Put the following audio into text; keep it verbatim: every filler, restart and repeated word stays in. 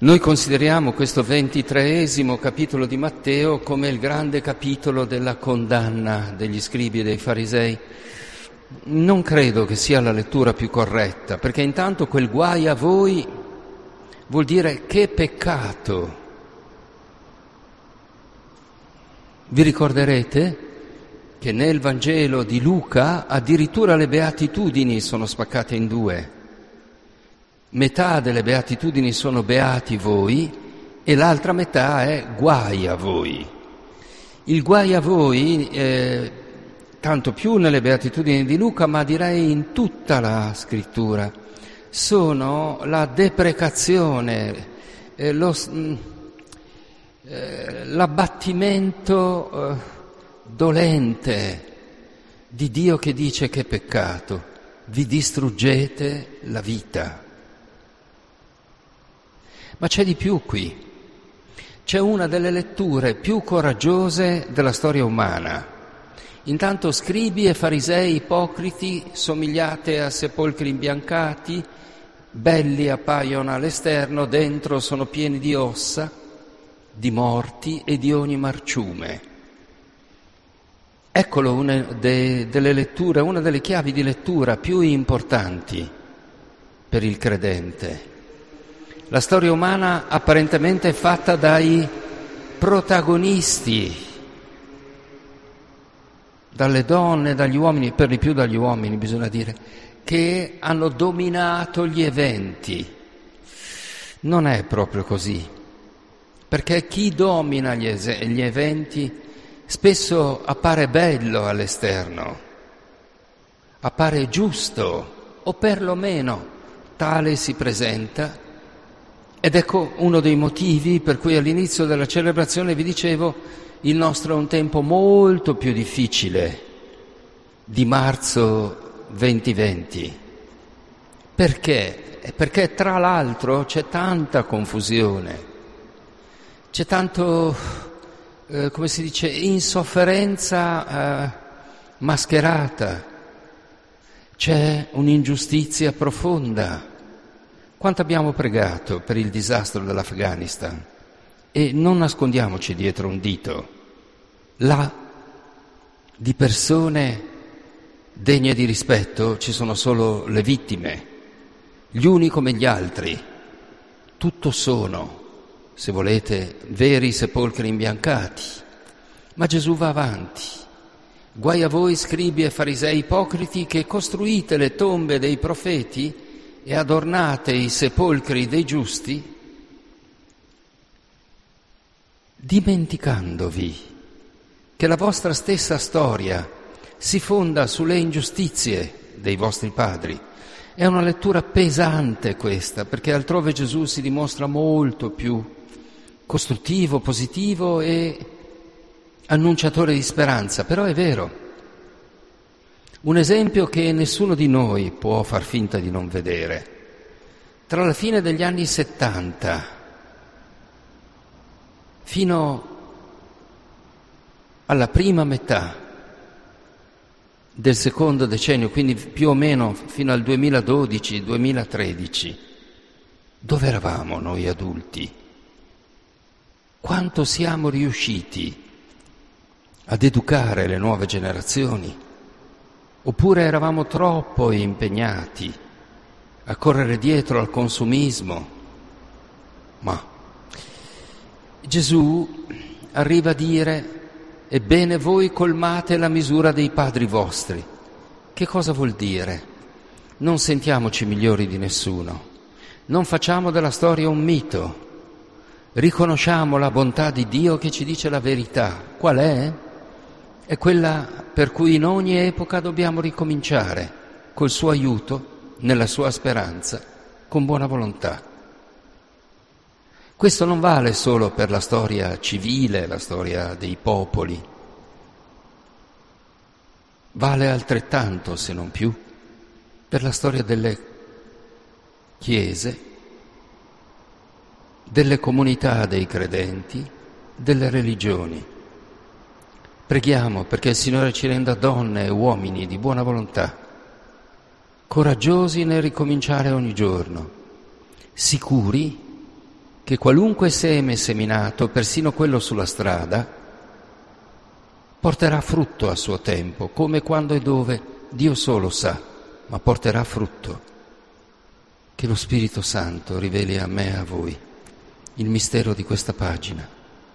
Noi consideriamo questo ventitreesimo capitolo di Matteo come il grande capitolo della condanna degli scribi e dei farisei. Non credo che sia la lettura più corretta, perché intanto quel guai a voi vuol dire che peccato. Vi ricorderete che nel Vangelo di Luca addirittura le beatitudini sono spaccate in due. Metà delle beatitudini sono beati voi e l'altra metà è guai a voi. Il guai a voi, eh, tanto più nelle beatitudini di Luca, ma direi in tutta la scrittura, sono la deprecazione, eh, lo, eh, l'abbattimento eh, dolente di Dio che dice che peccato, vi distruggete la vita. Ma c'è di più qui, c'è una delle letture più coraggiose della storia umana. Intanto scribi e farisei ipocriti, somigliate a sepolcri imbiancati, belli appaiono all'esterno, dentro sono pieni di ossa, di morti e di ogni marciume. Eccolo una de, delle letture, una delle chiavi di lettura più importanti per il credente. La storia umana apparentemente è fatta dai protagonisti, dalle donne, dagli uomini, per di più dagli uomini bisogna dire, che hanno dominato gli eventi. Non è proprio così, perché chi domina gli, es- gli eventi spesso appare bello all'esterno, appare giusto, o perlomeno tale si presenta. Ed ecco uno dei motivi per cui all'inizio della celebrazione vi dicevo il nostro è un tempo molto più difficile di marzo duemilaventi. Perché? Perché tra l'altro c'è tanta confusione, c'è tanto, eh, come si dice, insofferenza eh, mascherata, c'è un'ingiustizia profonda. Quanto abbiamo pregato per il disastro dell'Afghanistan e non nascondiamoci dietro un dito. Là di persone degne di rispetto ci sono solo le vittime, gli uni come gli altri. Tutto sono, se volete, veri sepolcri imbiancati. Ma Gesù va avanti. Guai a voi, scribi e farisei ipocriti, che costruite le tombe dei profeti e adornate i sepolcri dei giusti, dimenticandovi che la vostra stessa storia si fonda sulle ingiustizie dei vostri padri. È una lettura pesante questa, perché altrove Gesù si dimostra molto più costruttivo, positivo e annunciatore di speranza, però è vero. Un esempio che nessuno di noi può far finta di non vedere. Tra la fine degli anni settanta fino alla prima metà del secondo decennio, quindi più o meno fino al duemiladodici duemilatredici, dove eravamo noi adulti? Quanto siamo riusciti ad educare le nuove generazioni? Oppure eravamo troppo impegnati a correre dietro al consumismo? Ma Gesù arriva a dire: ebbene voi colmate la misura dei padri vostri. Che cosa vuol dire? Non sentiamoci migliori di nessuno, non facciamo della storia un mito, riconosciamo la bontà di Dio che ci dice la verità. Qual è? È quella per cui in ogni epoca dobbiamo ricominciare, col suo aiuto, nella sua speranza, con buona volontà. Questo non vale solo per la storia civile, la storia dei popoli, vale altrettanto, se non più, per la storia delle chiese, delle comunità dei credenti, delle religioni. Preghiamo perché il Signore ci renda donne e uomini di buona volontà, coraggiosi nel ricominciare ogni giorno, sicuri che qualunque seme seminato, persino quello sulla strada, porterà frutto a suo tempo, come, quando e dove Dio solo sa, ma porterà frutto. Che lo Spirito Santo riveli a me e a voi il mistero di questa pagina.